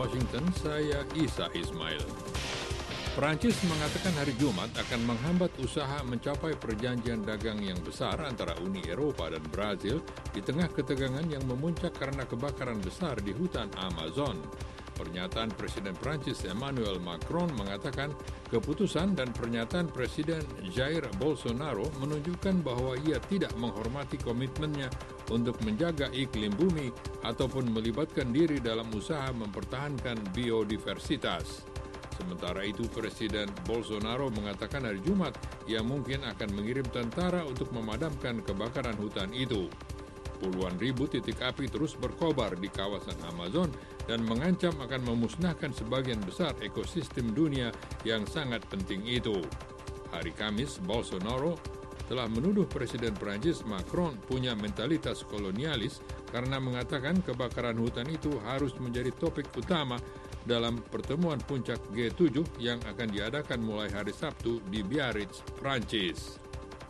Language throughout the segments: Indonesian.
Washington, saya Isa Ismail. Prancis mengatakan hari Jumat akan menghambat usaha mencapai perjanjian dagang yang besar antara Uni Eropa dan Brazil di tengah ketegangan yang memuncak karena kebakaran besar di hutan Amazon. Pernyataan Presiden Prancis Emmanuel Macron mengatakan keputusan dan pernyataan Presiden Jair Bolsonaro menunjukkan bahwa ia tidak menghormati komitmennya untuk menjaga iklim bumi ataupun melibatkan diri dalam usaha mempertahankan biodiversitas. Sementara itu, Presiden Bolsonaro mengatakan hari Jumat ia mungkin akan mengirim tentara untuk memadamkan kebakaran hutan itu. Puluhan ribu titik api terus berkobar di kawasan Amazon dan mengancam akan memusnahkan sebagian besar ekosistem dunia yang sangat penting itu. Hari Kamis, Bolsonaro telah menuduh Presiden Prancis Macron punya mentalitas kolonialis karena mengatakan kebakaran hutan itu harus menjadi topik utama dalam pertemuan puncak G7 yang akan diadakan mulai hari Sabtu di Biarritz, Prancis.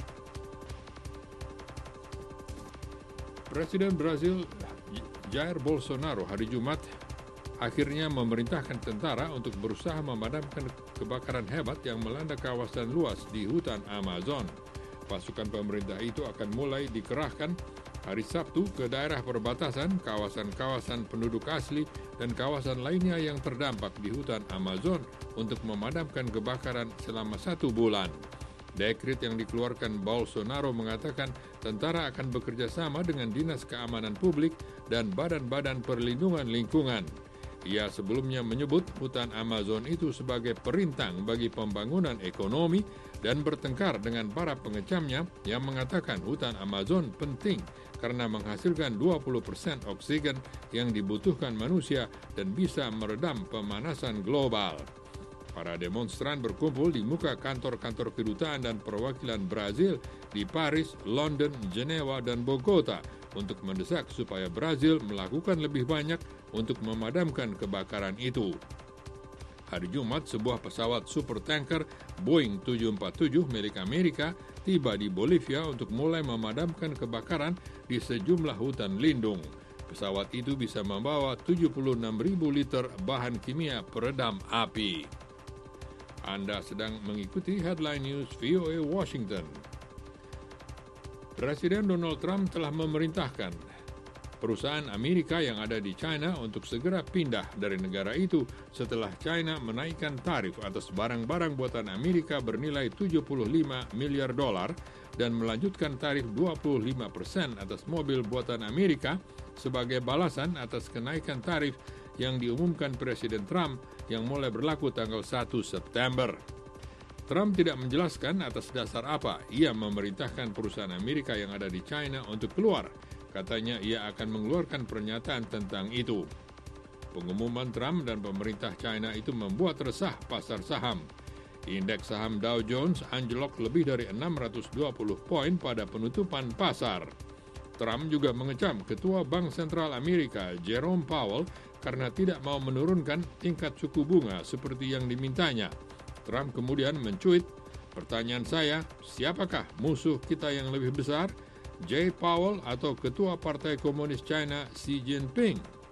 Presiden Brazil Jair Bolsonaro hari Jumat akhirnya memerintahkan tentara untuk berusaha memadamkan kebakaran hebat yang melanda kawasan luas di hutan Amazon. Pasukan pemerintah itu akan mulai dikerahkan hari Sabtu ke daerah perbatasan, kawasan-kawasan penduduk asli, dan kawasan lainnya yang terdampak di hutan Amazon untuk memadamkan kebakaran selama 1 bulan. Dekret yang dikeluarkan Bolsonaro mengatakan tentara akan bekerja sama dengan Dinas Keamanan Publik dan badan-badan perlindungan lingkungan. Ia sebelumnya menyebut hutan Amazon itu sebagai perintang bagi pembangunan ekonomi dan bertengkar dengan para pengecamnya yang mengatakan hutan Amazon penting karena menghasilkan 20% oksigen yang dibutuhkan manusia dan bisa meredam pemanasan global. Para demonstran berkumpul di muka kantor-kantor kedutaan dan perwakilan Brazil di Paris, London, Jenewa, dan Bogota untuk mendesak supaya Brazil melakukan lebih banyak untuk memadamkan kebakaran itu. Hari Jumat, sebuah pesawat supertanker Boeing 747 milik Amerika tiba di Bolivia untuk mulai memadamkan kebakaran di sejumlah hutan lindung. Pesawat itu bisa membawa 76.000 liter bahan kimia peredam api. Anda sedang mengikuti Headline News VOA Washington. Presiden Donald Trump telah memerintahkan perusahaan Amerika yang ada di China untuk segera pindah dari negara itu setelah China menaikkan tarif atas barang-barang buatan Amerika bernilai $75 miliar dan melanjutkan tarif 25% atas mobil buatan Amerika sebagai balasan atas kenaikan tarif yang diumumkan Presiden Trump yang mulai berlaku tanggal 1 September. Trump tidak menjelaskan atas dasar apa ia memerintahkan perusahaan Amerika yang ada di China untuk keluar. Katanya ia akan mengeluarkan pernyataan tentang itu. Pengumuman Trump dan pemerintah China itu membuat resah pasar saham. Indeks saham Dow Jones anjlok lebih dari 620 poin pada penutupan pasar. Trump juga mengecam Ketua Bank Sentral Amerika Jerome Powell karena tidak mau menurunkan tingkat suku bunga seperti yang dimintanya. Trump kemudian mencuit, "Pertanyaan saya, siapakah musuh kita yang lebih besar? Jay Powell atau Ketua Partai Komunis China Xi Jinping?"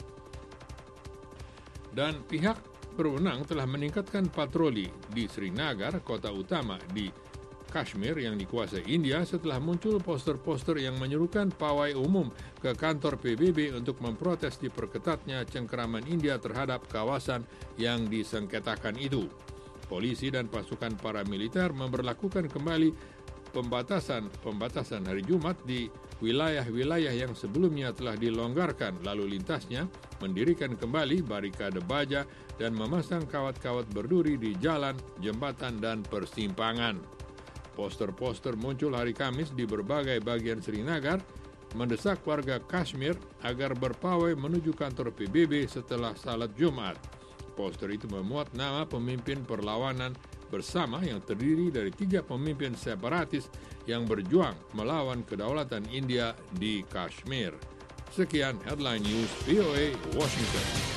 Dan pihak berwenang telah meningkatkan patroli di Srinagar, kota utama di Kashmir yang dikuasai India setelah muncul poster-poster yang menyerukan pawai umum ke kantor PBB untuk memprotes diperketatnya cengkeraman India terhadap kawasan yang disengketakan itu. Polisi dan pasukan paramiliter memberlakukan kembali pembatasan hari Jumat di wilayah-wilayah yang sebelumnya telah dilonggarkan lalu lintasnya, mendirikan kembali barikade baja dan memasang kawat-kawat berduri di jalan, jembatan, dan persimpangan. Poster-poster muncul hari Kamis di berbagai bagian Srinagar, mendesak warga Kashmir agar berpawai menuju kantor PBB setelah salat Jumat. Poster itu memuat nama pemimpin perlawanan bersama yang terdiri dari 3 pemimpin separatis yang berjuang melawan kedaulatan India di Kashmir. Sekian Headline News VOA Washington.